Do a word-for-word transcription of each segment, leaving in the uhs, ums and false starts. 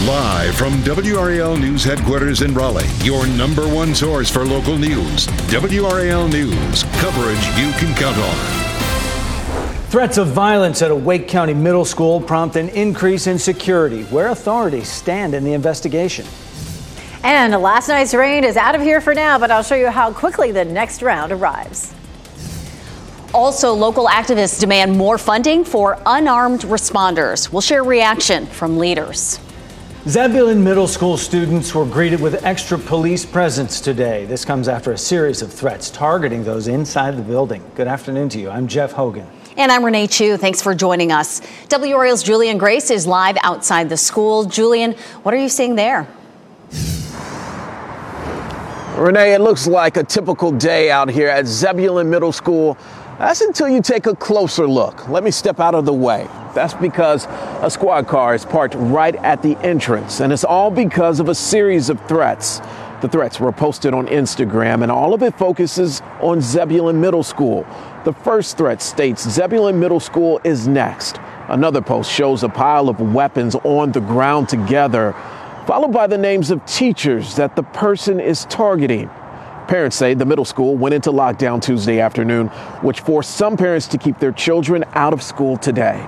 Live from W R A L News headquarters in Raleigh, your number one source for local news. W R A L News, coverage you can count on. Threats of violence at a Wake County middle school prompt an increase in security. Where authorities stand in the investigation. And last night's rain is out of here for now, but I'll show you how quickly the next round arrives. Also, local activists demand more funding for unarmed responders. We'll share reaction from leaders. Zebulon Middle School students were greeted with extra police presence today. This comes after a series of threats targeting those inside the building. Good afternoon to you. I'm Jeff Hogan. And I'm Renee Chu. Thanks for joining us. W R A L's Julian Grace is live outside the school. Julian, what are you seeing there? Renee, it looks like a typical day out here at Zebulon Middle School. That's until you take a closer look. Let me step out of the way. That's because a squad car is parked right at the entrance, and it's all because of a series of threats. The threats were posted on Instagram, and all of it focuses on Zebulon Middle School. The first threat states Zebulon Middle School is next. Another post shows a pile of weapons on the ground together, followed by the names of teachers that the person is targeting. Parents say the middle school went into lockdown Tuesday afternoon, which forced some parents to keep their children out of school today.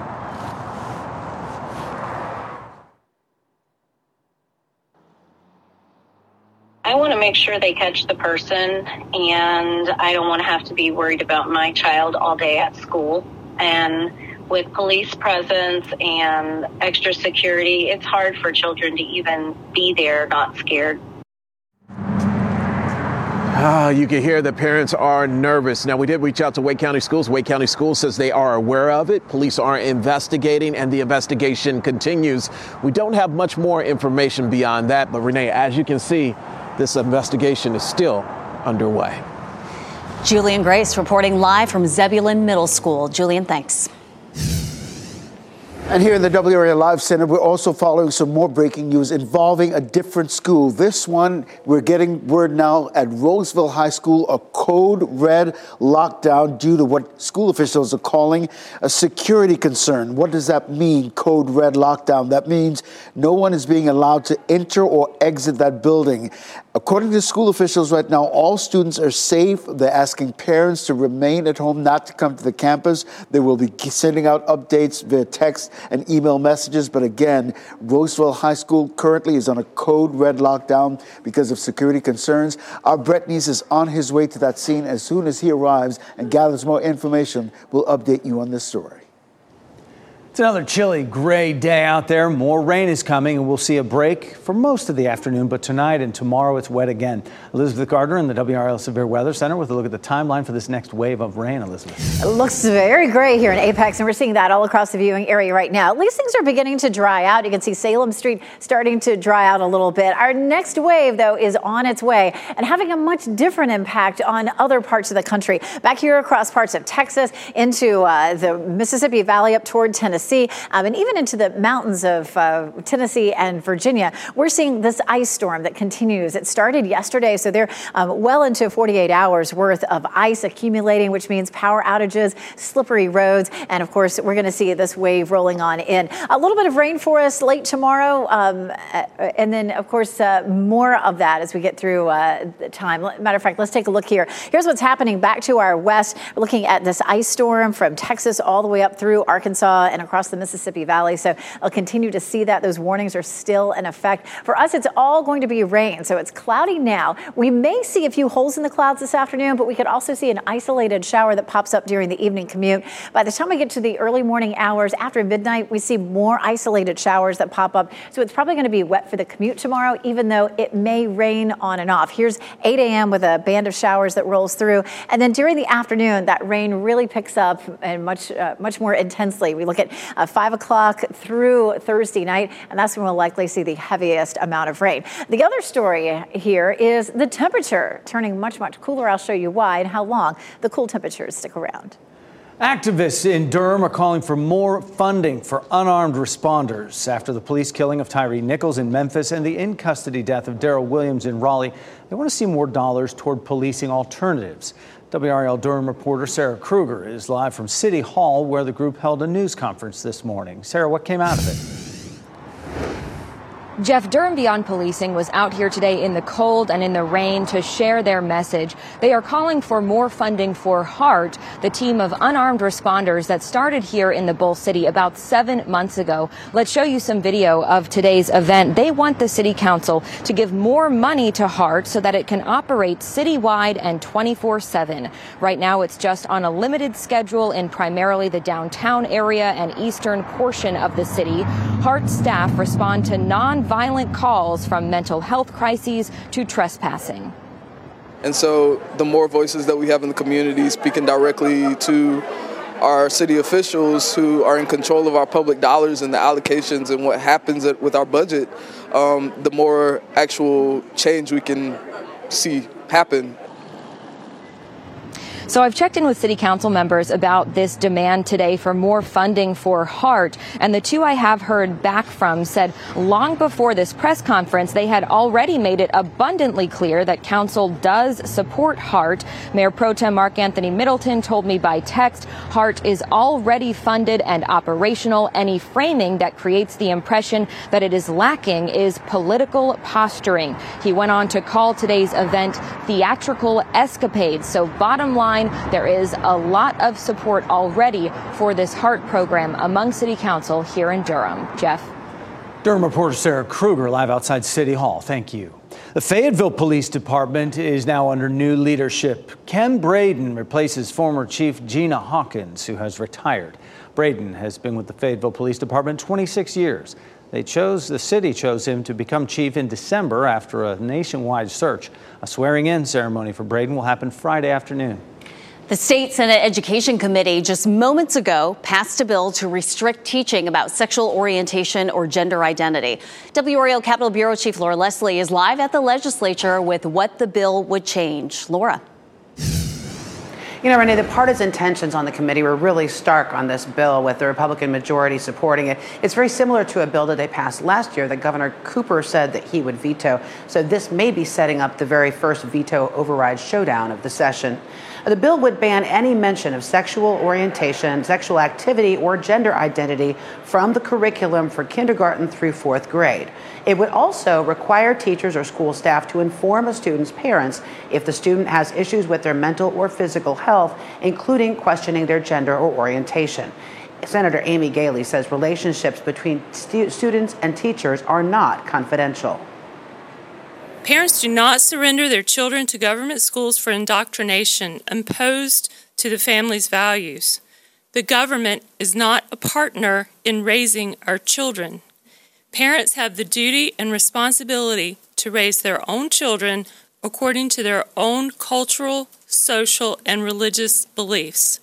I want to make sure they catch the person, and I don't want to have to be worried about my child all day at school. And with police presence and extra security, it's hard for children to even be there not scared. Ah, you can hear the parents are nervous. Now, we did reach out to Wake County Schools. Wake County Schools says they are aware of it. Police are investigating, and the investigation continues. We don't have much more information beyond that, but Renee, as you can see, this investigation is still underway. Julian Grace reporting live from Zebulon Middle School. Julian, thanks. And here in the W R A Live Center, we're also following some more breaking news involving a different school. This one, we're getting word now at Roseville High School, a code red lockdown due to what school officials are calling a security concern. What does that mean, code red lockdown? That means no one is being allowed to enter or exit that building. According to school officials right now, all students are safe. They're asking parents to remain at home, not to come to the campus. They will be sending out updates via text and email messages. But again, Roseville High School currently is on a code red lockdown because of security concerns. Our Brett Neese is on his way to that scene. As soon as he arrives and gathers more information, we'll update you on this story. It's another chilly, gray day out there. More rain is coming, and we'll see a break for most of the afternoon. But tonight and tomorrow, it's wet again. Elizabeth Gardner in the W R L Severe Weather Center with a look at the timeline for this next wave of rain. Elizabeth. It looks very gray here in Apex, and we're seeing that all across the viewing area right now. At least things are beginning to dry out. You can see Salem Street starting to dry out a little bit. Our next wave, though, is on its way and having a much different impact on other parts of the country. Back here across parts of Texas, into uh, the Mississippi Valley up toward Tennessee. Um, and even into the mountains of uh, Tennessee and Virginia, we're seeing this ice storm that continues. It started yesterday, so they're um, well into forty-eight hours worth of ice accumulating, which means power outages, slippery roads, and of course, we're going to see this wave rolling on in. A little bit of rain for us late tomorrow, um, and then, of course, uh, more of that as we get through uh, the time. Matter of fact, let's take a look here. Here's what's happening back to our west. We're looking at this ice storm from Texas all the way up through Arkansas and across the Mississippi Valley. So I'll continue to see that. Those warnings are still in effect. For us, it's all going to be rain. So it's cloudy now. We may see a few holes in the clouds this afternoon, but we could also see an isolated shower that pops up during the evening commute. By the time we get to the early morning hours after midnight, we see more isolated showers that pop up. So it's probably going to be wet for the commute tomorrow, even though it may rain on and off. Here's eight a.m. with a band of showers that rolls through. And then during the afternoon, that rain really picks up and much, uh, much more intensely. We look at uh, five o'clock through Thursday night, and that's when we'll likely see the heaviest amount of rain. The other story here is the temperature turning much, much cooler. I'll show you why and how long the cool temperatures stick around. Activists in Durham are calling for more funding for unarmed responders after the police killing of Tyree Nichols in Memphis and the in-custody death of Daryl Williams in Raleigh. They want to see more dollars toward policing alternatives. W R L Durham reporter Sarah Kruger is live from City Hall, where the group held a news conference this morning. Sarah, what came out of it? Jeff, Durham Beyond Policing was out here today in the cold and in the rain to share their message. They are calling for more funding for HEART, the team of unarmed responders that started here in the Bull City about seven months ago. Let's show you some video of today's event. They want the city council to give more money to HEART so that it can operate citywide and twenty-four seven. Right now, it's just on a limited schedule in primarily the downtown area and eastern portion of the city. HEART staff respond to non violent calls from mental health crises to trespassing. And so the more voices that we have in the community speaking directly to our city officials who are in control of our public dollars and the allocations and what happens with our budget, um, the more actual change we can see happen. So I've checked in with city council members about this demand today for more funding for HEART. And the two I have heard back from said long before this press conference, they had already made it abundantly clear that council does support HEART. Mayor Pro Tem Mark Anthony Middleton told me by text, HEART is already funded and operational. Any framing that creates the impression that it is lacking is political posturing. He went on to call today's event theatrical escapades. So bottom line, there is a lot of support already for this HEART program among city council here in Durham. Jeff? Durham reporter Sarah Kruger live outside City Hall. Thank you. The Fayetteville Police Department is now under new leadership. Ken Braden replaces former Chief Gina Hawkins, who has retired. Braden has been with the Fayetteville Police Department twenty-six years. They chose, the city chose him to become chief in December after a nationwide search. A swearing-in ceremony for Braden will happen Friday afternoon. The State Senate Education Committee just moments ago passed a bill to restrict teaching about sexual orientation or gender identity. W R A L Capitol Bureau Chief Laura Leslie is live at the legislature with what the bill would change. Laura. You know, Renee, the partisan tensions on the committee were really stark on this bill, with the Republican majority supporting it. It's very similar to a bill that they passed last year that Governor Cooper said that he would veto. So this may be setting up the very first veto override showdown of the session. The bill would ban any mention of sexual orientation, sexual activity, or gender identity from the curriculum for kindergarten through fourth grade. It would also require teachers or school staff to inform a student's parents if the student has issues with their mental or physical health, including questioning their gender or orientation. Senator Amy Galey says relationships between stu- students and teachers are not confidential. Parents do not surrender their children to government schools for indoctrination imposed to the family's values. The government is not a partner in raising our children. Parents have the duty and responsibility to raise their own children according to their own cultural, social, and religious beliefs.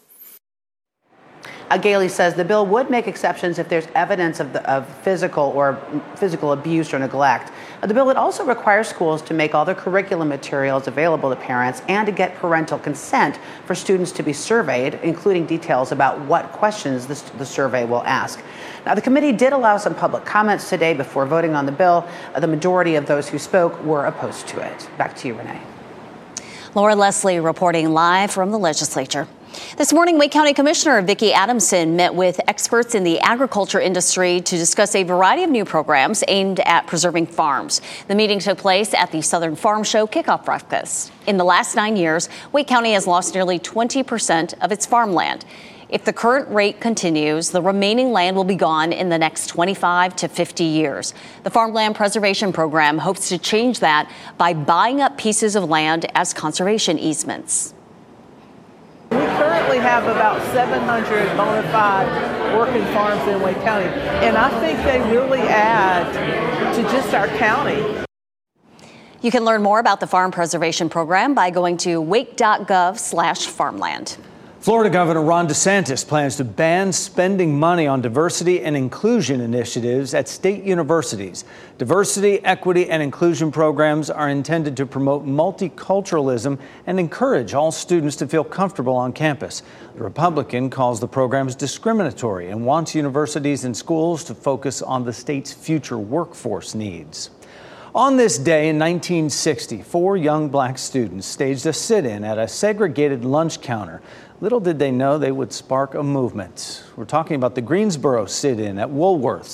Uh, Galey says the bill would make exceptions if there's evidence of, the, of physical or physical abuse or neglect. Uh, the bill would also require schools to make all their curriculum materials available to parents and to get parental consent for students to be surveyed, including details about what questions this, the survey will ask. Now, the committee did allow some public comments today before voting on the bill. Uh, the majority of those who spoke were opposed to it. Back to you, Renee. Laura Leslie reporting live from the legislature. This morning, Wake County Commissioner Vicki Adamson met with experts in the agriculture industry to discuss a variety of new programs aimed at preserving farms. The meeting took place at the Southern Farm Show kickoff breakfast. In the last nine years, Wake County has lost nearly twenty percent of its farmland. If the current rate continues, the remaining land will be gone in the next twenty-five to fifty years. The Farmland Preservation Program hopes to change that by buying up pieces of land as conservation easements. We currently have about seven hundred bona fide working farms in Wake County, and I think they really add to just our county. You can learn more about the Farm Preservation Program by going to wake.gov slash farmland. Florida Governor Ron DeSantis plans to ban spending money on diversity and inclusion initiatives at state universities. Diversity, equity, and inclusion programs are intended to promote multiculturalism and encourage all students to feel comfortable on campus. The Republican calls the programs discriminatory and wants universities and schools to focus on the state's future workforce needs. On this day in nineteen sixty, four young black students staged a sit-in at a segregated lunch counter. Little did they know they would spark a movement. We're talking about the Greensboro sit-in at Woolworths.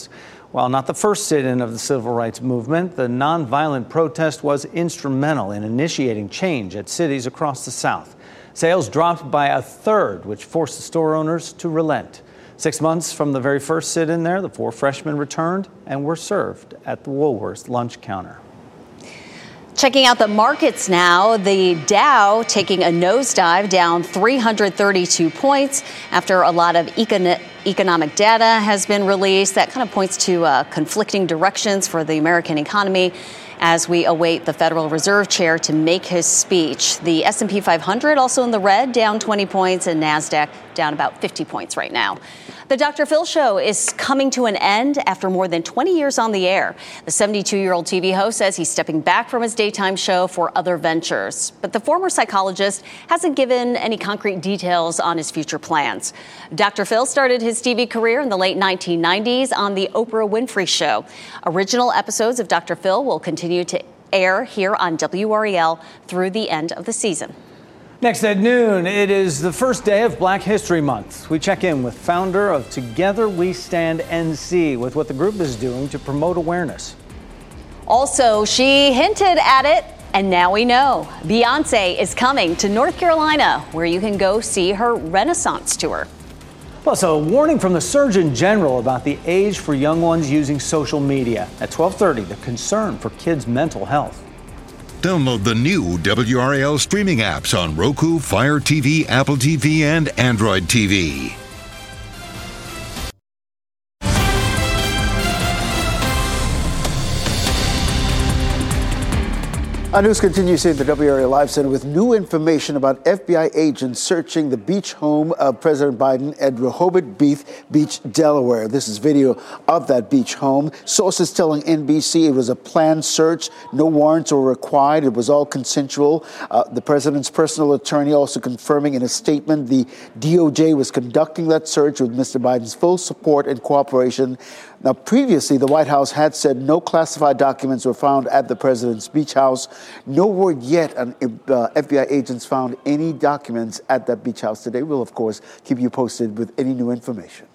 While not the first sit-in of the civil rights movement, the nonviolent protest was instrumental in initiating change at cities across the South. Sales dropped by a third, which forced the store owners to relent. Six months from the very first sit-in there, the four freshmen returned and were served at the Woolworths lunch counter. Checking out the markets now, the Dow taking a nosedive, down three hundred thirty-two points after a lot of econ- economic data has been released. That kind of points to uh, conflicting directions for the American economy as we await the Federal Reserve Chair to make his speech. The S and P five hundred also in the red, down twenty points, and NASDAQ down about fifty points right now. The Doctor Phil Show is coming to an end after more than twenty years on the air. The seventy-two-year-old T V host says he's stepping back from his daytime show for other ventures. But the former psychologist hasn't given any concrete details on his future plans. Doctor Phil started his T V career in the late nineteen nineties on The Oprah Winfrey Show. Original episodes of Doctor Phil will continue to air here on W R E L through the end of the season. Next at noon, it is the first day of Black History Month. We check in with founder of Together We Stand N C with what the group is doing to promote awareness. Also, she hinted at it, and now we know. Beyonce is coming to North Carolina, where you can go see her Renaissance tour. Plus, a warning from the Surgeon General about the age for young ones using social media. At twelve thirty, the concern for kids' mental health. Download the new W R A L streaming apps on Roku, Fire T V, Apple T V, and Android T V. Our news continues here at the W R A L Live Center with new information about F B I agents searching the beach home of President Biden at Rehoboth Beach, Delaware. This is video of that beach home. Sources telling N B C it was a planned search. No warrants were required. It was all consensual. Uh, the president's personal attorney also confirming in a statement the D O J was conducting that search with Mister Biden's full support and cooperation. Now, previously, the White House had said no classified documents were found at the president's beach house. No word yet on uh, F B I agents found any documents at that beach house today. We'll, of course, keep you posted with any new information.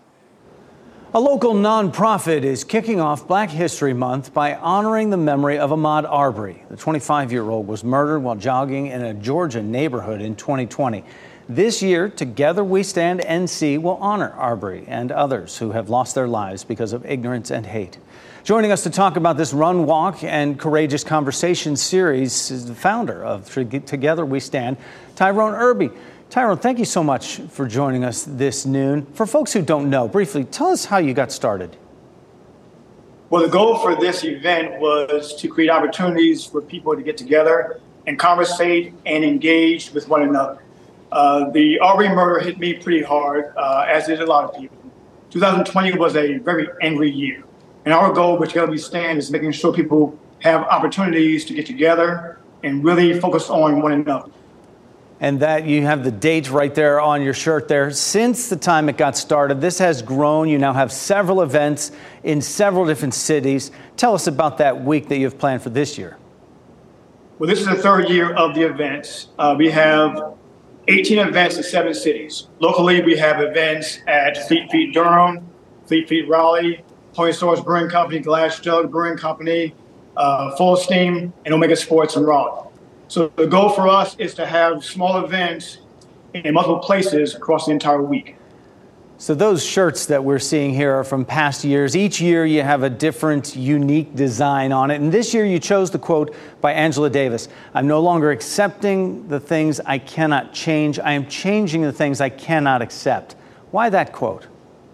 A local nonprofit is kicking off Black History Month by honoring the memory of Ahmaud Arbery. The twenty-five-year-old was murdered while jogging in a Georgia neighborhood in twenty twenty. This year, Together We Stand N C will honor Arbery and others who have lost their lives because of ignorance and hate. Joining us to talk about this Run, Walk, and Courageous Conversation series is the founder of Together We Stand, Tyrone Irby. Tyrone, thank you so much for joining us this noon. For folks who don't know, briefly, tell us how you got started. Well, the goal for this event was to create opportunities for people to get together and conversate and engage with one another. Uh, the Arbery murder hit me pretty hard, uh, as did a lot of people. twenty twenty was a very angry year. And our goal with Together We Stand is making sure people have opportunities to get together and really focus on one another. And that you have the date right there on your shirt there. Since the time it got started, this has grown. You now have several events in several different cities. Tell us about that week that you have planned for this year. Well, this is the third year of the events. Uh, we have eighteen events in seven cities. Locally, we have events at Fleet Feet Durham, Fleet Feet Raleigh, Point Source Brewing Company, Glass Jug Brewing Company, uh, Full Steam, and Omega Sports in Raleigh. So the goal for us is to have small events in multiple places across the entire week. So those shirts that we're seeing here are from past years. Each year you have a different, unique design on it. And this year you chose the quote by Angela Davis. I'm no longer accepting the things I cannot change. I am changing the things I cannot accept. Why that quote?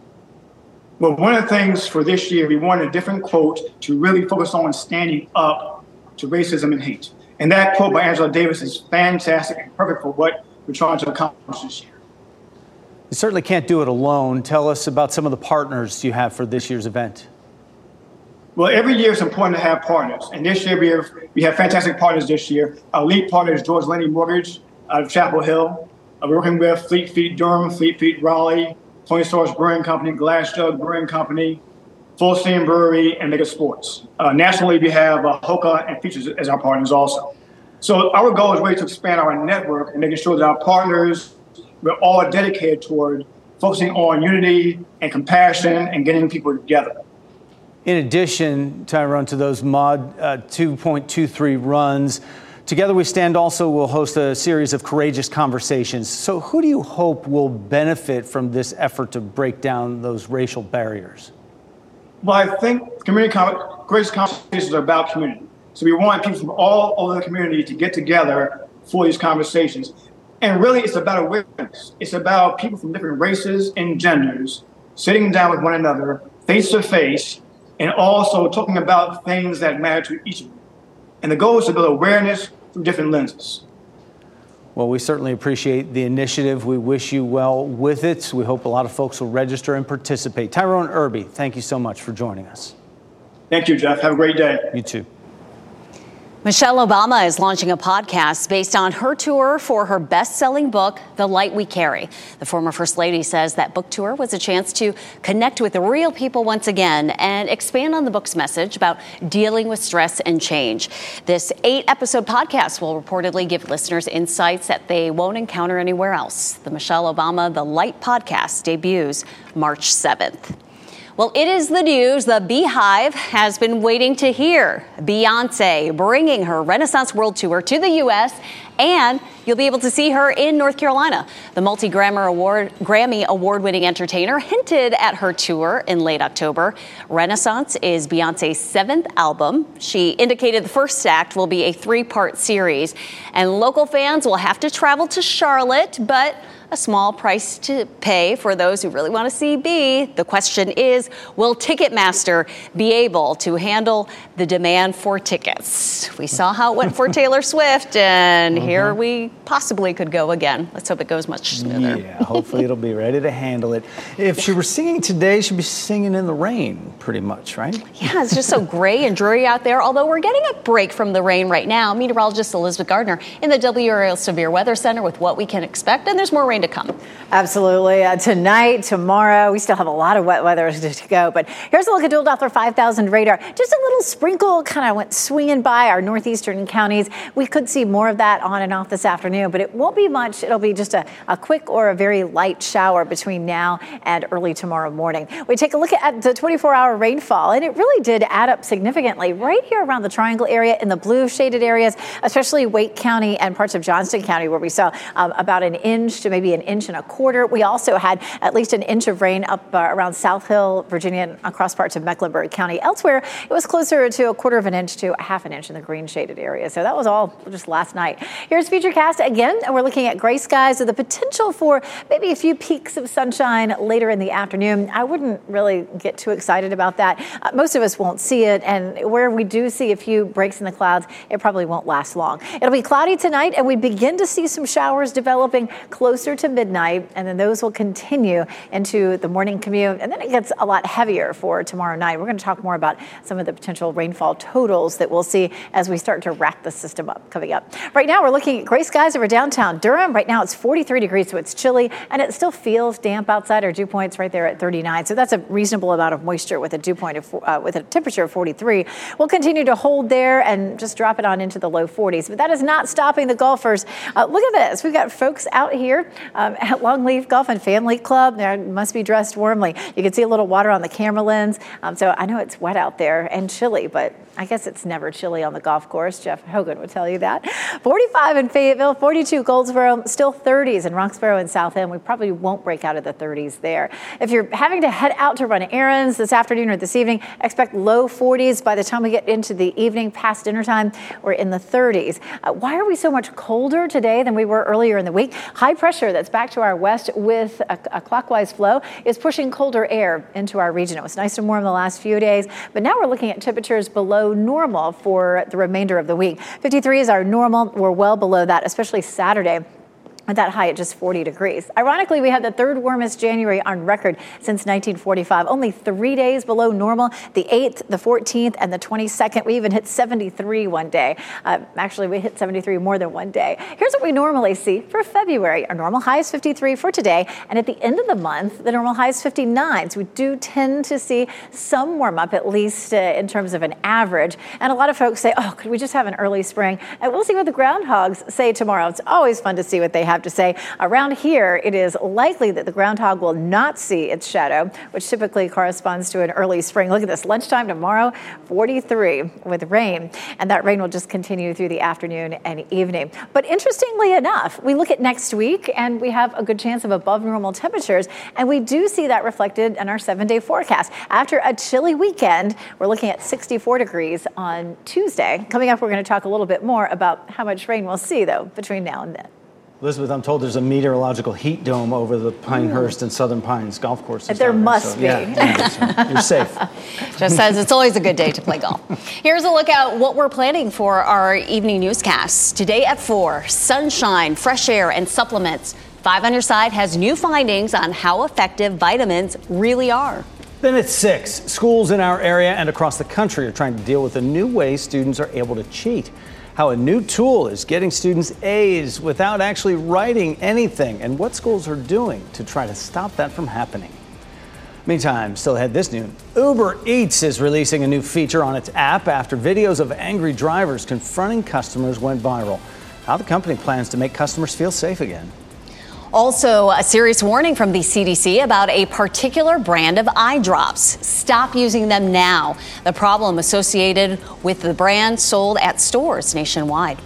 Well, one of the things for this year, we wanted a different quote to really focus on standing up to racism and hate. And that quote by Angela Davis is fantastic and perfect for what we're trying to accomplish this year. You certainly can't do it alone. Tell us about some of the partners you have for this year's event. Well, every year it's important to have partners. And this year we have, we have fantastic partners this year. Our lead partner is George Lenny Mortgage out of Chapel Hill. Uh, we're working with Fleet Feet Durham, Fleet Feet Raleigh, Point Source Brewing Company, Glass Jug Brewing Company, Full Steam Brewery, and Mega Sports. Uh, nationally, we have uh, Hoka and Features as our partners also. So our goal is really to expand our network and making sure that our partners, we're all dedicated toward focusing on unity and compassion and getting people together. In addition, Tyrone, to those Mod uh, two point two three runs, Together We Stand also will host a series of courageous conversations. So who do you hope will benefit from this effort to break down those racial barriers? Well, I think community con- courageous conversations are about community. So we want people from all over the community to get together for these conversations. And really, it's about awareness. It's about people from different races and genders sitting down with one another, face to face, and also talking about things that matter to each of them. And the goal is to build awareness through different lenses. Well, we certainly appreciate the initiative. We wish you well with it. We hope a lot of folks will register and participate. Tyrone Irby, thank you so much for joining us. Thank you, Jeff. Have a great day. You too. Michelle Obama is launching a podcast based on her tour for her best-selling book, The Light We Carry. The former First Lady says that book tour was a chance to connect with the real people once again and expand on the book's message about dealing with stress and change. This eight-episode podcast will reportedly give listeners insights that they won't encounter anywhere else. The Michelle Obama The Light podcast debuts March seventh. Well, it is the news the Beehive has been waiting to hear. Beyonce bringing her Renaissance World Tour to the U S, and you'll be able to see her in North Carolina. The multi-Grammy Award, Grammy Award-winning entertainer hinted at her tour in late October. Renaissance is Beyonce's seventh album. She indicated the first act will be a three-part series, and local fans will have to travel to Charlotte, but a small price to pay for those who really want to see Bee. The question is, will Ticketmaster be able to handle the demand for tickets? We saw how it went for Taylor Swift, and uh-huh. here we possibly could go again. Let's hope it goes much smoother. Yeah, hopefully it'll be ready to handle it. If she were singing today, she'd be singing in the rain, pretty much, right? Yeah, it's just so gray and dreary out there, although we're getting a break from the rain right now. Meteorologist Elizabeth Gardner in the W R L Severe Weather Center with what we can expect, and there's more rain to come. Absolutely. Uh, tonight, tomorrow, we still have a lot of wet weather to go. But here's a look at Dual Doppler five thousand radar. Just a little sprinkle kind of went swinging by our northeastern counties. We could see more of that on and off this afternoon, but it won't be much. It'll be just a, a quick or a very light shower between now and early tomorrow morning. We take a look at the twenty-four hour rainfall, and it really did add up significantly right here around the Triangle area in the blue shaded areas, especially Wake County and parts of Johnston County, where we saw um, about an inch to maybe an inch and a quarter. We also had at least an inch of rain up uh, around South Hill, Virginia, and across parts of Mecklenburg County. Elsewhere, it was closer to a quarter of an inch to a half an inch in the green shaded area. So that was all just last night. Here's Futurecast again, and we're looking at gray skies with the potential for maybe a few peaks of sunshine later in the afternoon. I wouldn't really get too excited about that. Uh, most of us won't see it, and where we do see a few breaks in the clouds, it probably won't last long. It'll be cloudy tonight, and we begin to see some showers developing closer to midnight, and then those will continue into the morning commute, and then it gets a lot heavier for tomorrow night. We're going to talk more about some of the potential rainfall totals that we'll see as we start to rack the system up coming up. Right now, we're looking at gray skies over downtown Durham. Right now, it's forty-three degrees, so it's chilly, and it still feels damp outside. Our dew point's right there at thirty-nine, so that's a reasonable amount of moisture with a dew point of uh, with a temperature of forty-three. We'll continue to hold there and just drop it on into the low forties, but that is not stopping the golfers. Uh, look at this. We've got folks out here um, at Longleaf Golf and Family Club. They must be dressed warmly. You can see a little water on the camera lens. Um, so I know it's wet out there and chilly, but I guess it's never chilly on the golf course. Jeff Hogan would tell you that. forty-five in Fayetteville, forty-two Goldsboro, still thirties in Roxborough and South End. We probably won't break out of the thirties there. If you're having to head out to run errands this afternoon or this evening, expect low forties. By the time we get into the evening past dinner time, we're in the thirties. Uh, why are we so much colder today than we were earlier in the week? High pressure that's back to our west with a, a clockwise flow is pushing colder air into our region. It was nice and warm the last few days, but now we're looking at temperatures below normal for the remainder of the week. fifty-three is our normal. We're well below that, especially Saturday, at that high at just forty degrees. Ironically, we had the third warmest January on record since nineteen forty-five, only three days below normal, the eighth, the fourteenth, and the twenty-second. We even hit seventy-three one day. Uh, actually, we hit seventy-three more than one day. Here's what we normally see for February. Our normal high is fifty-three for today, and at the end of the month, the normal high is fifty-nine. So we do tend to see some warm up, at least uh, in terms of an average. And a lot of folks say, oh, could we just have an early spring? And we'll see what the groundhogs say tomorrow. It's always fun to see what they have have to say. Around here, it is likely that the groundhog will not see its shadow, which typically corresponds to an early spring. Look at this, lunchtime tomorrow, forty-three with rain. And that rain will just continue through the afternoon and evening. But interestingly enough, we look at next week and we have a good chance of above normal temperatures. And we do see that reflected in our seven day forecast. After a chilly weekend, we're looking at sixty-four degrees on Tuesday. Coming up, we're going to talk a little bit more about how much rain we'll see, though, between now and then. Elizabeth, I'm told there's a meteorological heat dome over the Pinehurst and Southern Pines golf courses. There must so, be. Yeah, yeah, so you're safe. Just says it's always a good day to play golf. Here's a look at what we're planning for our evening newscasts. Today at four, sunshine, fresh air, and supplements. Five on Your Side has new findings on how effective vitamins really are. Then at six, schools in our area and across the country are trying to deal with a new way students are able to cheat. How a new tool is getting students A's without actually writing anything, and what schools are doing to try to stop that from happening. Meantime, still ahead this noon, Uber Eats is releasing a new feature on its app after videos of angry drivers confronting customers went viral. How the company plans to make customers feel safe again. Also, a serious warning from the C D C about a particular brand of eye drops. Stop using them now. The problem associated with the brand sold at stores nationwide.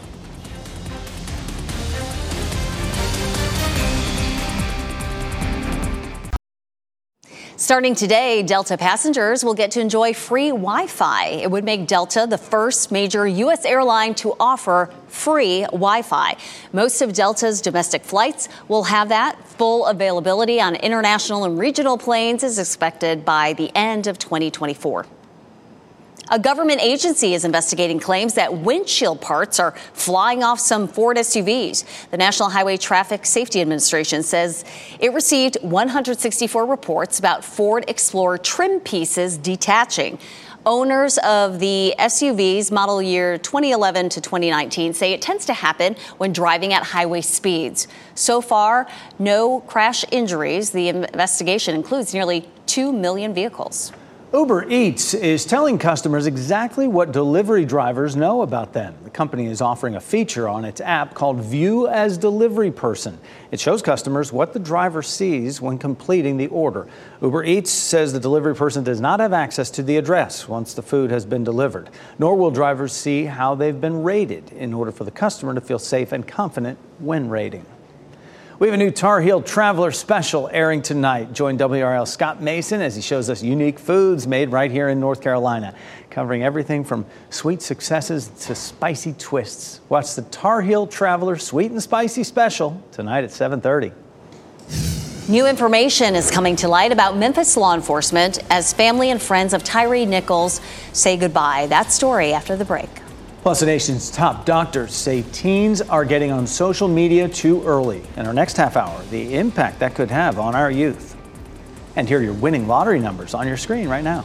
Starting today, Delta passengers will get to enjoy free Wi-Fi. It would make Delta the first major U S airline to offer free Wi-Fi. Most of Delta's domestic flights will have that. Full availability on international and regional planes is expected by the end of twenty twenty-four. A government agency is investigating claims that windshield parts are flying off some Ford S U Vs. The National Highway Traffic Safety Administration says it received one hundred sixty-four reports about Ford Explorer trim pieces detaching. Owners of the S U Vs model year twenty eleven to twenty nineteen say it tends to happen when driving at highway speeds. So far, no crash injuries. The investigation includes nearly two million vehicles. Uber Eats is telling customers exactly what delivery drivers know about them. The company is offering a feature on its app called View as Delivery Person. It shows customers what the driver sees when completing the order. Uber Eats says the delivery person does not have access to the address once the food has been delivered, nor will drivers see how they've been rated in order for the customer to feel safe and confident when rating. We have a new Tar Heel Traveler special airing tonight. Join W R L's Scott Mason as he shows us unique foods made right here in North Carolina, covering everything from sweet successes to spicy twists. Watch the Tar Heel Traveler Sweet and Spicy special tonight at seven thirty. New information is coming to light about Memphis law enforcement as family and friends of Tyre Nichols say goodbye. That story after the break. Plus, the nation's top doctors say teens are getting on social media too early. In our next half hour, the impact that could have on our youth. And here are your winning lottery numbers on your screen right now.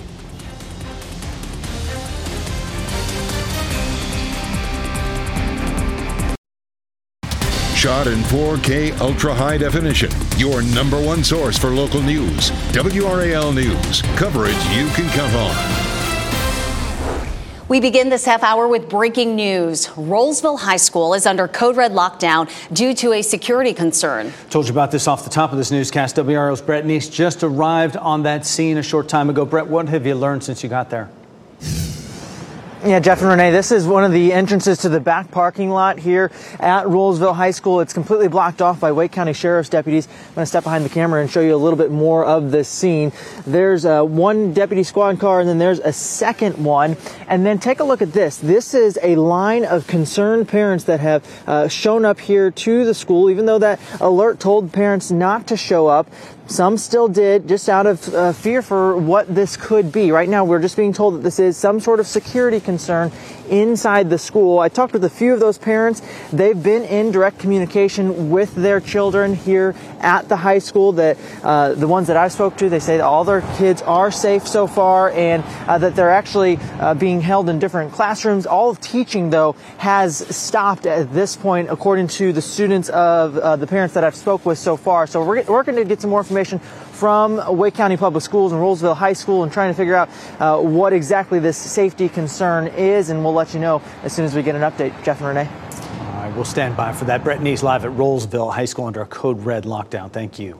Shot in four K ultra high definition. Your number one source for local news. W R A L News. Coverage you can count on. We begin this half hour with breaking news. Rolesville High School is under code red lockdown due to a security concern. Told you about this off the top of this newscast. W R L's Brett Neese just arrived on that scene a short time ago. Brett, what have you learned since you got there? Yeah, Jeff and Renee, this is one of the entrances to the back parking lot here at Rolesville High School. It's completely blocked off by Wake County Sheriff's deputies. I'm going to step behind the camera and show you a little bit more of this scene. There's uh, one deputy squad car, and then there's a second one. And then take a look at this. This is a line of concerned parents that have uh, shown up here to the school, even though that alert told parents not to show up. Some still did, just out of uh, fear for what this could be. Right now, we're just being told that this is some sort of security concern inside the school. I talked with a few of those parents. They've been in direct communication with their children here at the high school. That uh, the ones that I spoke to, they say that all their kids are safe so far, and uh, that they're actually uh, being held in different classrooms. All of teaching, though, has stopped at this point, according to the students of uh, the parents that I've spoke with so far. So we're working to get some more information from Wake County Public Schools and Rolesville High School and trying to figure out uh, what exactly this safety concern is, and we'll let you know as soon as we get an update. Jeff and Renee. All All right, we'll stand by for that. Brett Neese live at Rollsville High School under a code red lockdown. Thank you.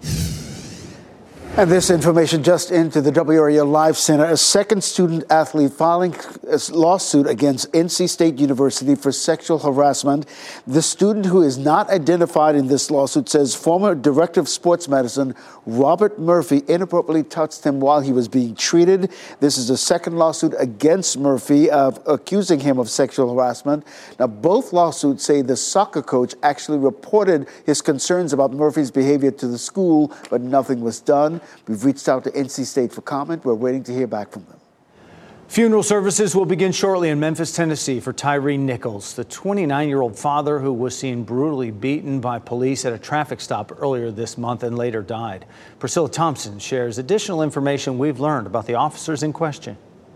And this information just into the W R A L Live Center. A second student athlete filing a lawsuit against N C State University for sexual harassment. The student, who is not identified in this lawsuit, says former director of sports medicine Robert Murphy inappropriately touched him while he was being treated. This is the second lawsuit against Murphy of accusing him of sexual harassment. Now, both lawsuits say the soccer coach actually reported his concerns about Murphy's behavior to the school, but nothing was done. We've reached out to N C State for comment. We're waiting to hear back from them. Funeral services will begin shortly in Memphis, Tennessee for Tyre Nichols, the twenty-nine-year-old father who was seen brutally beaten by police at a traffic stop earlier this month and later died. Priscilla Thompson shares additional information we've learned about the officers in question.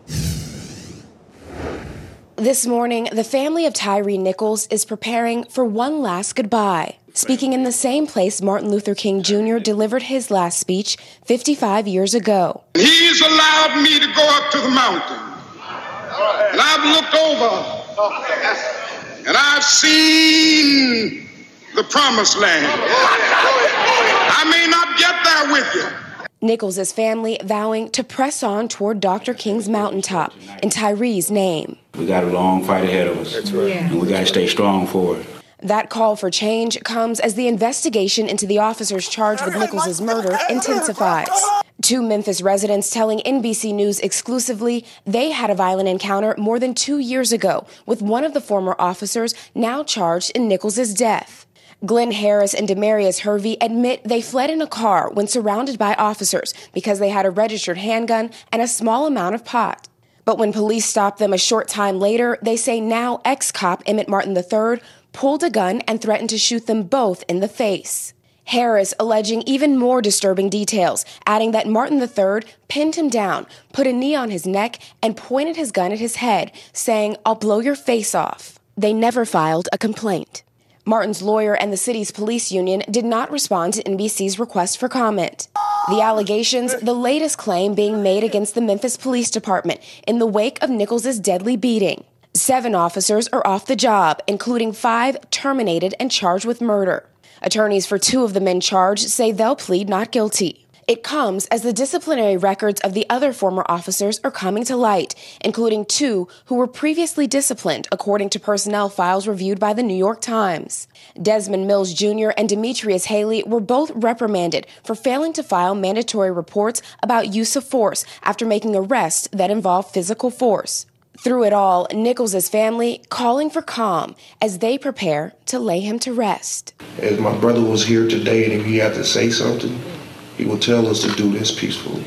This morning, the family of Tyre Nichols is preparing for one last goodbye, speaking in the same place Martin Luther King Junior delivered his last speech fifty-five years ago. He's allowed me to go up to the mountain, and I've looked over, and I've seen the promised land. I may not get there with you. Nichols' family vowing to press on toward Doctor King's mountaintop in Tyre's name. We got a long fight ahead of us, That's right. and we got to stay strong for it. That call for change comes as the investigation into the officers charged with Nichols' murder intensifies. Two Memphis residents telling N B C News exclusively they had a violent encounter more than two years ago with one of the former officers now charged in Nichols' death. Glenn Harris and Demarius Hervey admit they fled in a car when surrounded by officers because they had a registered handgun and a small amount of pot. But when police stopped them a short time later, they say now ex-cop Emmett Martin the third pulled a gun and threatened to shoot them both in the face. Harris alleging even more disturbing details, adding that Martin the third pinned him down, put a knee on his neck, and pointed his gun at his head, saying, "I'll blow your face off." They never filed a complaint. Martin's lawyer and the city's police union did not respond to N B C's request for comment. The allegations, the latest claim being made against the Memphis Police Department in the wake of Nichols' deadly beating. Seven officers are off the job, including five terminated and charged with murder. Attorneys for two of the men charged say they'll plead not guilty. It comes as the disciplinary records of the other former officers are coming to light, including two who were previously disciplined, according to personnel files reviewed by the New York Times. Desmond Mills Junior and Demetrius Haley were both reprimanded for failing to file mandatory reports about use of force after making arrests that involved physical force. Through it all, Nichols' family calling for calm as they prepare to lay him to rest. As my brother was here today, and if he had to say something, he will tell us to do this peacefully.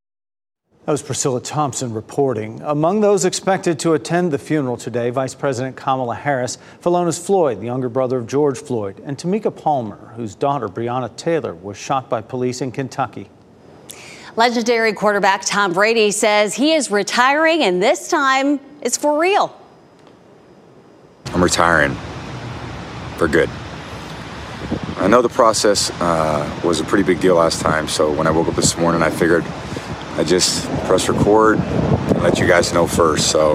That was Priscilla Thompson reporting. Among those expected to attend the funeral today, Vice President Kamala Harris, Philonise Floyd, the younger brother of George Floyd, and Tamika Palmer, whose daughter, Breonna Taylor, was shot by police in Kentucky. Legendary quarterback Tom Brady says he is retiring, and this time it's for real. I'm retiring for good. I know the process uh, was a pretty big deal last time, so when I woke up this morning, I figured I'd just press record and let you guys know first. So.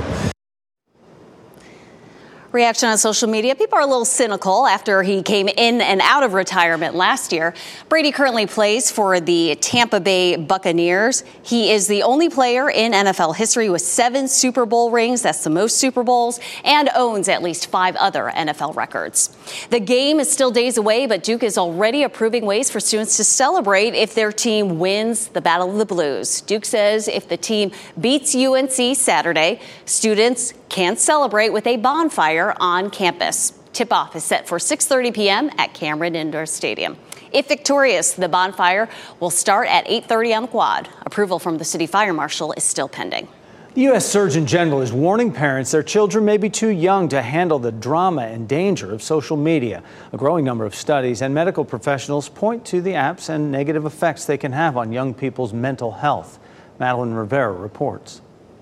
Reaction on social media. People are a little cynical after he came in and out of retirement last year. Brady currently plays for the Tampa Bay Buccaneers. He is the only player in N F L history with seven Super Bowl rings. That's the most Super Bowls, and owns at least five other N F L records. The game is still days away, but Duke is already approving ways for students to celebrate if their team wins the Battle of the Blues. Duke says if the team beats U N C Saturday, students can celebrate with a bonfire on campus. Tip-off is set for six thirty p.m. at Cameron Indoor Stadium. If victorious, the bonfire will start at eight thirty on the quad. Approval from the city fire marshal is still pending. The U S Surgeon General is warning parents their children may be too young to handle the drama and danger of social media. A growing number of studies and medical professionals point to the apps and negative effects they can have on young people's mental health. Madeline Rivera reports.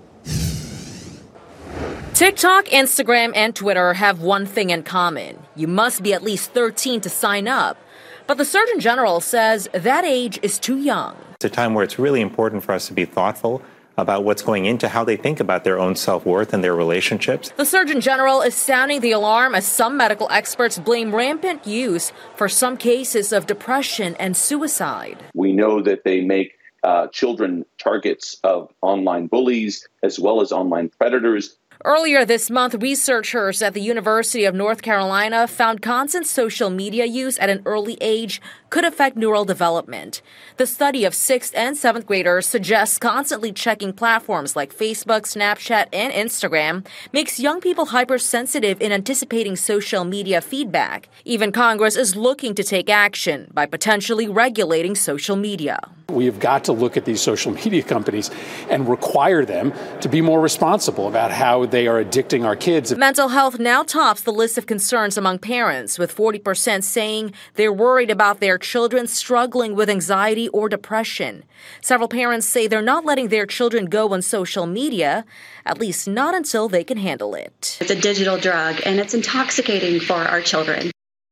TikTok, Instagram, and Twitter have one thing in common. You must be at least thirteen to sign up. But the Surgeon General says that age is too young. It's a time where it's really important for us to be thoughtful about what's going into how they think about their own self-worth and their relationships. The Surgeon General is sounding the alarm as some medical experts blame rampant use for some cases of depression and suicide. We know that they make uh, children targets of online bullies as well as online predators. Earlier this month, researchers at the University of North Carolina found constant social media use at an early age could affect neural development. The study of sixth and seventh graders suggests constantly checking platforms like Facebook, Snapchat, and Instagram makes young people hypersensitive in anticipating social media feedback. Even Congress is looking to take action by potentially regulating social media. We have got to look at these social media companies and require them to be more responsible about how they are addicting our kids. Mental health now tops the list of concerns among parents, with forty percent saying they're worried about their children struggling with anxiety or depression. Several parents say they're not letting their children go on social media, at least not until they can handle it. It's a digital drug, and it's intoxicating for our children.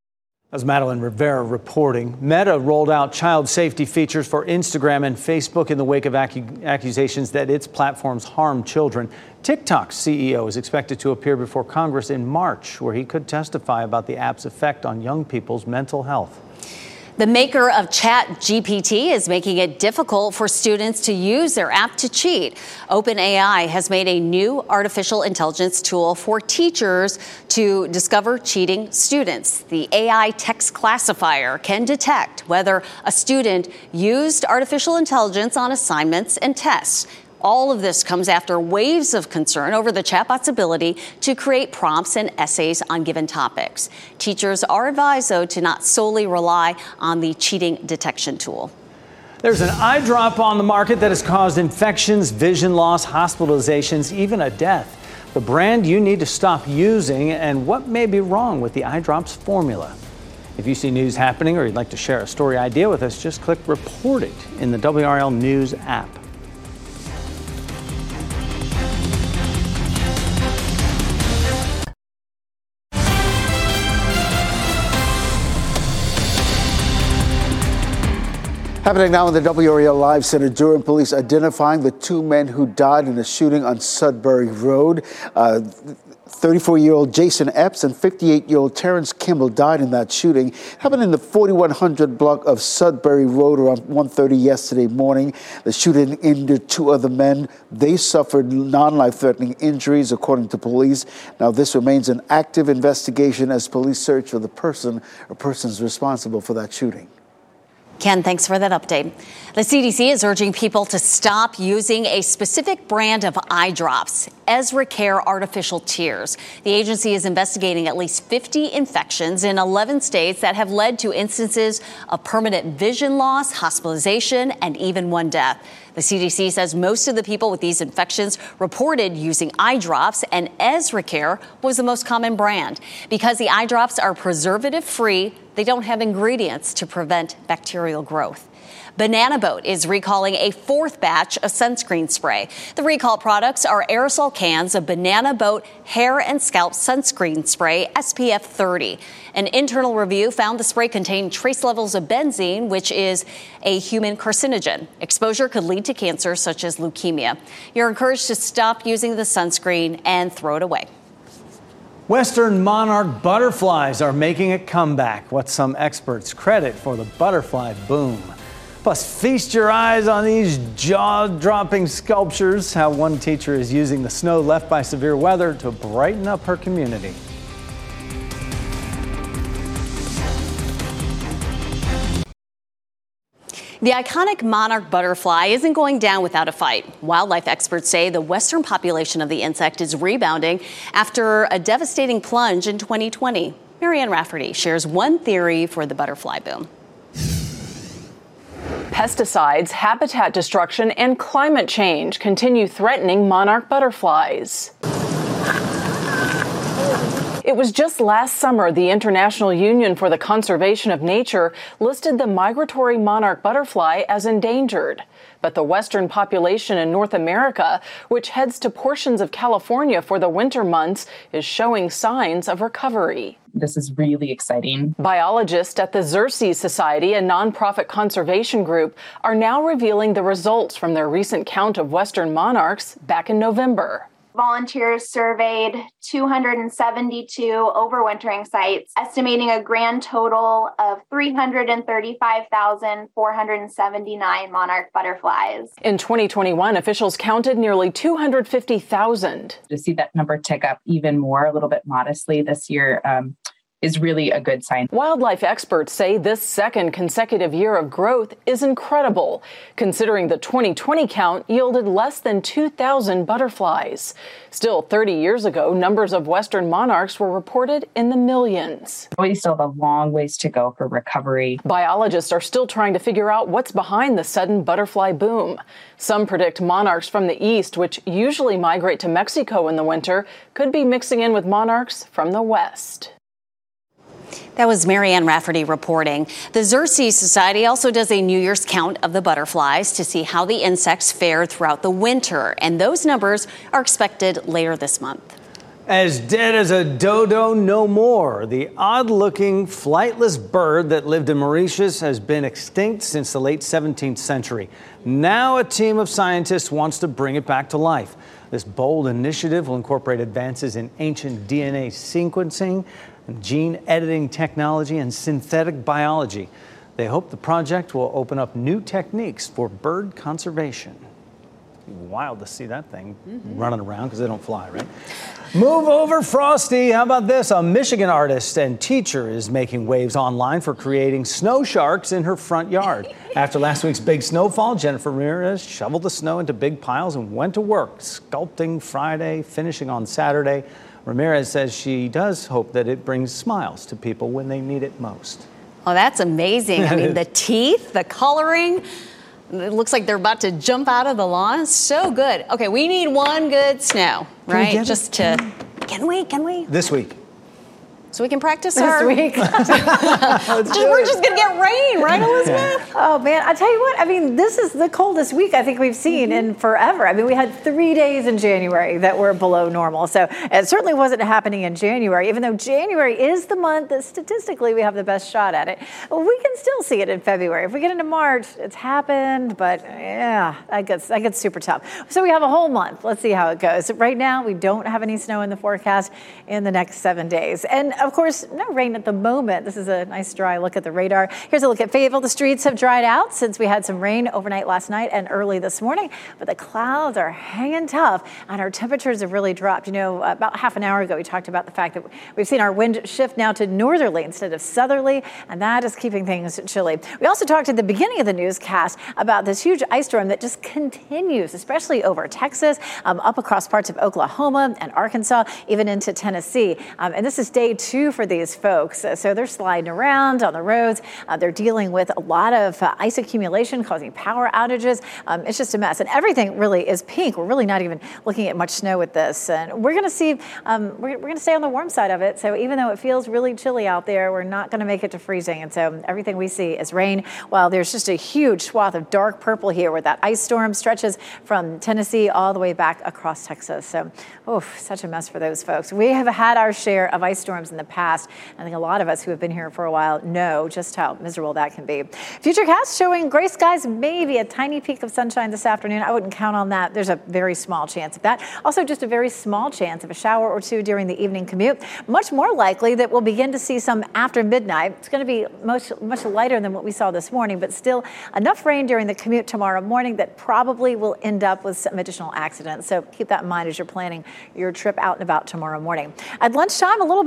As Madeline Rivera reporting, Meta rolled out child safety features for Instagram and Facebook in the wake of accu- accusations that its platforms harm children. TikTok's C E O is expected to appear before Congress in March, where he could testify about the app's effect on young people's mental health. The maker of ChatGPT is making it difficult for students to use their app to cheat. OpenAI has made a new artificial intelligence tool for teachers to discover cheating students. The A I text classifier can detect whether a student used artificial intelligence on assignments and tests. All of this comes after waves of concern over the chatbot's ability to create prompts and essays on given topics. Teachers are advised, though, to not solely rely on the cheating detection tool. There's an eye drop on the market that has caused infections, vision loss, hospitalizations, even a death. The brand you need to stop using and what may be wrong with the eye drops formula. If you see news happening or you'd like to share a story idea with us, just click Report It in the W R L News app. Happening now in the W R E L Live Center, Durham police identifying the two men who died in a shooting on Sudbury Road. Uh, thirty-four-year-old Jason Epps and fifty-eight-year-old Terrence Kimball died in that shooting. It happened in the forty-one hundred block of Sudbury Road around one thirty yesterday morning. The shooting injured two other men. They suffered non-life-threatening injuries, according to police. Now, this remains an active investigation as police search for the person or persons responsible for that shooting. Ken, thanks for that update. The C D C is urging people to stop using a specific brand of eye drops, Ezra Care Artificial Tears. The agency is investigating at least fifty infections in eleven states that have led to instances of permanent vision loss, hospitalization, and even one death. The C D C says most of the people with these infections reported using eye drops, and Ezra Care was the most common brand. Because the eye drops are preservative-free, they don't have ingredients to prevent bacterial growth. Banana Boat is recalling a fourth batch of sunscreen spray. The recall products are aerosol cans of Banana Boat hair and scalp sunscreen spray S P F thirty. An internal review found the spray contained trace levels of benzene, which is a human carcinogen. Exposure could lead to cancer such as leukemia. You're encouraged to stop using the sunscreen and throw it away. Western monarch butterflies are making a comeback, what some experts credit for the butterfly boom. Plus, feast your eyes on these jaw-dropping sculptures, how one teacher is using the snow left by severe weather to brighten up her community. The iconic monarch butterfly isn't going down without a fight. Wildlife experts say the western population of the insect is rebounding after a devastating plunge in twenty twenty. Marianne Rafferty shares one theory for the butterfly boom. Pesticides, habitat destruction, and climate change continue threatening monarch butterflies. It was just last summer the International Union for the Conservation of Nature listed the migratory monarch butterfly as endangered. But the western population in North America, which heads to portions of California for the winter months, is showing signs of recovery. This is really exciting. Biologists at the Xerces Society, a nonprofit conservation group, are now revealing the results from their recent count of western monarchs back in November. Volunteers surveyed two hundred seventy-two overwintering sites, estimating a grand total of three hundred thirty-five thousand four hundred seventy-nine monarch butterflies. In twenty twenty-one, officials counted nearly two hundred fifty thousand. To see that number tick up even more, a little bit modestly this year, um, is really a good sign. Wildlife experts say this second consecutive year of growth is incredible, considering the twenty twenty count yielded less than two thousand butterflies. Still, thirty years ago, numbers of western monarchs were reported in the millions. We still have a long ways to go for recovery. Biologists are still trying to figure out what's behind the sudden butterfly boom. Some predict monarchs from the east, which usually migrate to Mexico in the winter, could be mixing in with monarchs from the west. That was Marianne Rafferty reporting. The Xerces Society also does a New Year's count of the butterflies to see how the insects fared throughout the winter, and those numbers are expected later this month. As dead as a dodo, no more. The odd-looking, flightless bird that lived in Mauritius has been extinct since the late seventeenth century. Now a team of scientists wants to bring it back to life. This bold initiative will incorporate advances in ancient D N A sequencing, gene editing technology, and synthetic biology. They hope the project will open up new techniques for bird conservation. Wild to see that thing mm-hmm. running around because they don't fly, right? Move over, Frosty. How about this? A Michigan artist and teacher is making waves online for creating snow sharks in her front yard. After last week's big snowfall, Jennifer Ramirez shoveled the snow into big piles and went to work, sculpting Friday, finishing on Saturday. Ramirez says she does hope that it brings smiles to people when they need it most. Oh, that's amazing. I mean, the teeth, the coloring. It looks like they're about to jump out of the lawn. So good. Okay, we need one good snow, right? Just to, can we, can we? This week. So we can practice this our... week. just, we're just going to get rain, right, Elizabeth? Oh, man. I tell you what, I mean, this is the coldest week I think we've seen mm-hmm. in forever. I mean, we had three days in January that were below normal. So it certainly wasn't happening in January, even though January is the month that statistically we have the best shot at it. We can still see it in February. If we get into March, it's happened, but yeah, that gets, that gets super tough. So we have a whole month. Let's see how it goes. Right now, we don't have any snow in the forecast in the next seven days. And of course, no rain at the moment. This is a nice dry look at the radar. Here's a look at Fayetteville. The streets have dried out since we had some rain overnight last night and early this morning, but the clouds are hanging tough and our temperatures have really dropped. You know, about half an hour ago, we talked about the fact that we've seen our wind shift now to northerly instead of southerly, and that is keeping things chilly. We also talked at the beginning of the newscast about this huge ice storm that just continues, especially over Texas, um, up across parts of Oklahoma and Arkansas, even into Tennessee. Um, and this is day two for these folks. So they're sliding around on the roads. Uh, they're dealing with a lot of uh, ice accumulation causing power outages. Um, it's just a mess. And everything really is pink. We're really not even looking at much snow with this. And we're going to see, um, we're, we're going to stay on the warm side of it. So even though it feels really chilly out there, we're not going to make it to freezing. And so everything we see is rain. While there's just a huge swath of dark purple here where that ice storm stretches from Tennessee all the way back across Texas. So, oh, such a mess for those folks. We have had our share of ice storms in the past. I think a lot of us who have been here for a while know just how miserable that can be. Futurecast showing gray skies, maybe a tiny peak of sunshine this afternoon. I wouldn't count on that. There's a very small chance of that. Also, just a very small chance of a shower or two during the evening commute. Much more likely that we'll begin to see some after midnight. It's going to be much, much lighter than what we saw this morning, but still enough rain during the commute tomorrow morning that probably will end up with some additional accidents. So keep that in mind as you're planning your trip out and about tomorrow morning. At lunchtime, a little bit of a break.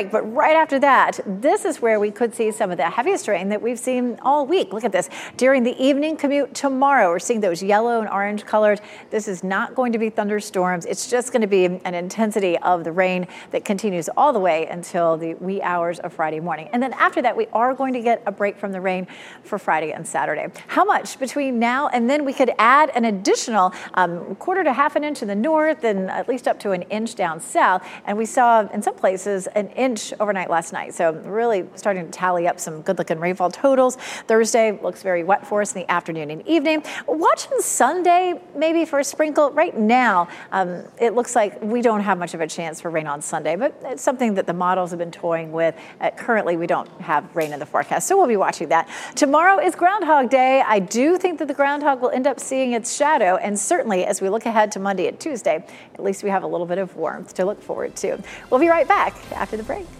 break. But right after that, this is where we could see some of the heaviest rain that we've seen all week. Look at this. During the evening commute tomorrow, we're seeing those yellow and orange colors. This is not going to be thunderstorms. It's just going to be an intensity of the rain that continues all the way until the wee hours of Friday morning. And then after that, we are going to get a break from the rain for Friday and Saturday. How much between now and then? We could add an additional um, quarter to half an inch in the north and at least up to an inch down south. And we saw in some places an inch overnight last night. So really starting to tally up some good looking rainfall totals. Thursday looks very wet for us in the afternoon and evening. Watching Sunday maybe for a sprinkle. Right now, um, it looks like we don't have much of a chance for rain on Sunday, but it's something that the models have been toying with. Uh, currently, we don't have rain in the forecast, so we'll be watching that. Tomorrow is Groundhog Day. I do think that the groundhog will end up seeing its shadow, and certainly as we look ahead to Monday and Tuesday, at least we have a little bit of warmth to look forward to. We'll be right back after the break.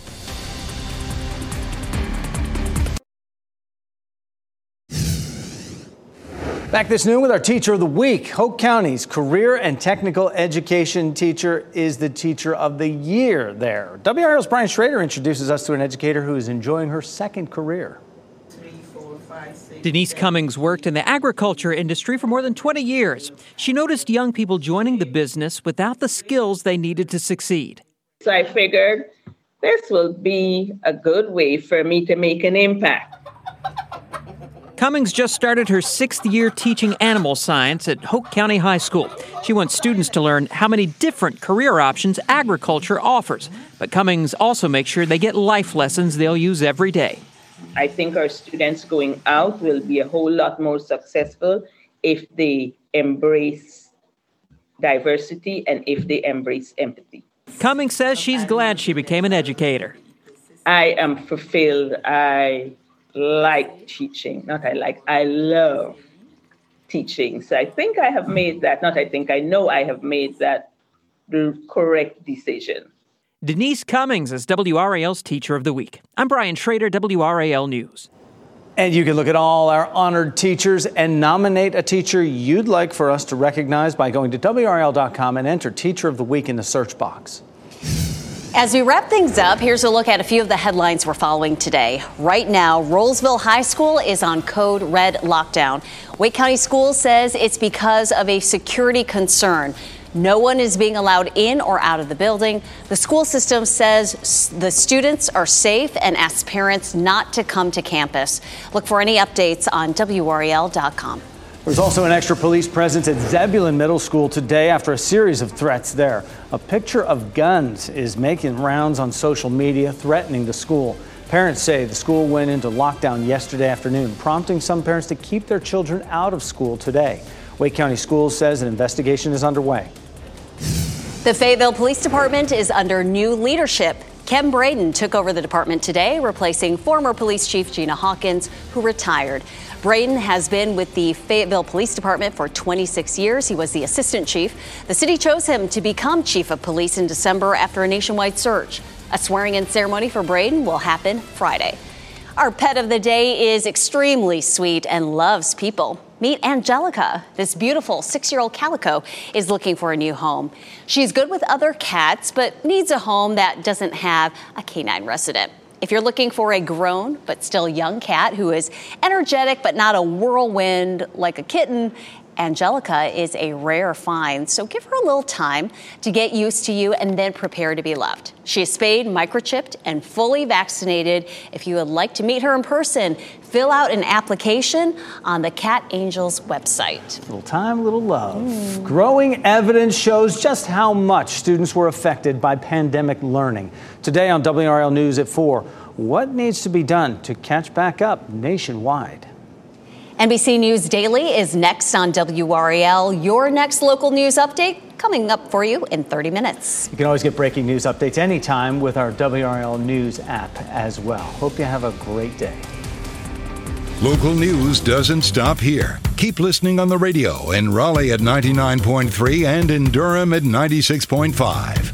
Back this noon with our Teacher of the Week. Hoke County's Career and Technical Education teacher is the Teacher of the Year there. W R L's Brian Schrader introduces us to an educator who is enjoying her second career. Denise Cummings worked in the agriculture industry for more than twenty years. She noticed young people joining the business without the skills they needed to succeed. So I figured this will be a good way for me to make an impact. Cummings just started her sixth year teaching animal science at Hoke County High School. She wants students to learn how many different career options agriculture offers. But Cummings also makes sure they get life lessons they'll use every day. I think our students going out will be a whole lot more successful if they embrace diversity and if they embrace empathy. Cummings says she's glad she became an educator. I am fulfilled. I like teaching. Not I like, I love teaching. So I think I have made that, not I think, I know I have made that the correct decision. Denise Cummings is W R A L's Teacher of the Week. I'm Brian Schrader, W R A L News. And you can look at all our honored teachers and nominate a teacher you'd like for us to recognize by going to W R A L dot com and enter Teacher of the Week in the search box. As we wrap things up, here's a look at a few of the headlines we're following today. Right now, Rolesville High School is on code red lockdown. Wake County Schools says it's because of a security concern. No one is being allowed in or out of the building. The school system says the students are safe and asks parents not to come to campus. Look for any updates on W R A L dot com. There's also an extra police presence at Zebulon Middle School today after a series of threats there. A picture of guns is making rounds on social media threatening the school. Parents say the school went into lockdown yesterday afternoon, prompting some parents to keep their children out of school today. Wake County Schools says an investigation is underway. The Fayetteville Police Department is under new leadership. Ken Braden took over the department today, replacing former Police Chief Gina Hawkins, who retired. Braden has been with the Fayetteville Police Department for twenty-six years. He was the assistant chief. The city chose him to become chief of police in December after a nationwide search. A swearing-in ceremony for Braden will happen Friday. Our pet of the day is extremely sweet and loves people. Meet Angelica. This beautiful six-year-old calico is looking for a new home. She's good with other cats, but needs a home that doesn't have a canine resident. If you're looking for a grown but still young cat who is energetic but not a whirlwind like a kitten, Angelica is a rare find, so give her a little time to get used to you and then prepare to be loved. She is spayed, microchipped, and fully vaccinated. If you would like to meet her in person, fill out an application on the Cat Angels website. Little time, little love. Mm. Growing evidence shows just how much students were affected by pandemic learning. Today on W R L News at four, what needs to be done to catch back up nationwide? N B C News Daily is next on W R A L. Your next local news update coming up for you in thirty minutes. You can always get breaking news updates anytime with our W R L News app as well. Hope you have a great day. Local news doesn't stop here. Keep listening on the radio in Raleigh at ninety-nine point three and in Durham at ninety-six point five.